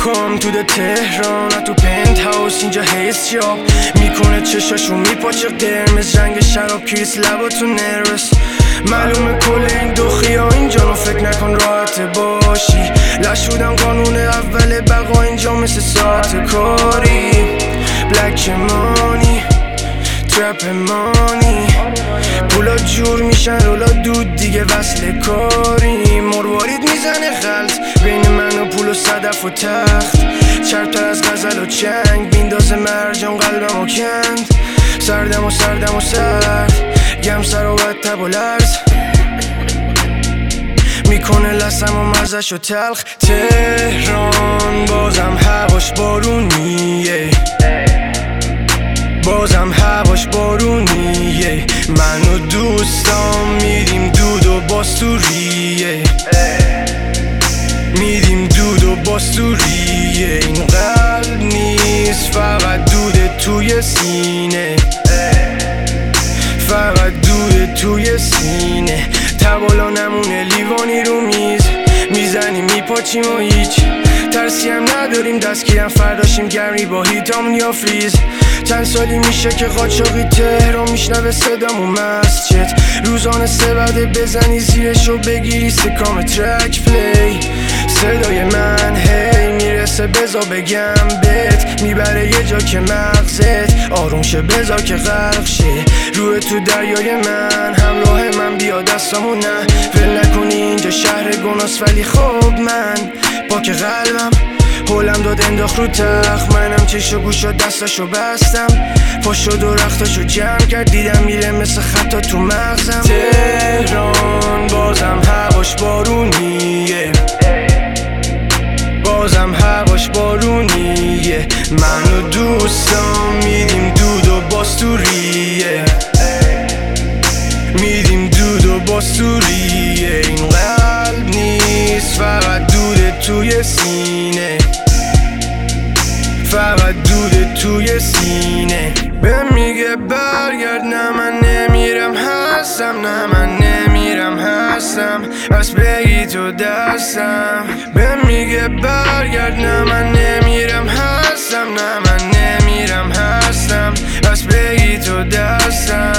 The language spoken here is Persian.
Welcome to the تهران تو پنت هاوس اینجا هیس جاب میکنه چشاشو میپاچه قرمز رنگ شراب کریس لبا تو نروس معلومه کل این دوخی ها اینجا نو فکر نکن راحت باشی لشودم قانون اول بقا اینجا مثل ساعت کاری بلک مانی ترپ مانی پولا جور میشن رولا دود دیگه وصل کاری مروارید میزنه غلط بین من و پول و صدف و تخت چربتر از غزل و چنگ بیندازه مرجان قلبم و کند سردم و سرد گم سر و بد تب و لرز میکنه لسم و مزش و تلخ تهران بازم هواش بارونیه بازم هواش بارونیه من و دوستام میریم دود و باستوریه میریم دود و باستوریه این قلب نیست فقط دود توی سینه فقط دود توی سینه تبالا نمونه لیوانی رو میز میزنیم میپاچیم و هیچ ترسی هم نداریم دستگیرم فرداشیم گرمی با هیتامون یا فریز چند سالی میشه که قاچاقی تهران میشنوه صدامو مسجد روزانه سه بعده بزنی زیرشو بگیری سکام ترک پلی صدای من هی میرسه بزا بگم بهت میبره یه جا که مغزت آروم شه بزا که غرق شه روح تو دریای من همراه من بیا دستامو نه ول نکنی اینجا شهر گناس ولی خب من پاک قلبم هولم داد انداخت رو تخت منم چش و گوش و دستاشو بستم پاشو و رختاشو جمع کرد دیدم میره مثل خطا تو مغزم تهران بازم هواش بارونیه بازم هواش بارونیه من و دوستام میریم دود و باستوریه میریم دود و باستوریه این قلب نیست فقط دود توی سینه فقط دود توی سینه بهم میگه برگرد نه من نمیرم هستم نه من نمیرم هستم بس بگی تو دستم بهم میگه برگرد نه من نمیرم هستم نه من نمیرم هستم بس بگی تو دستم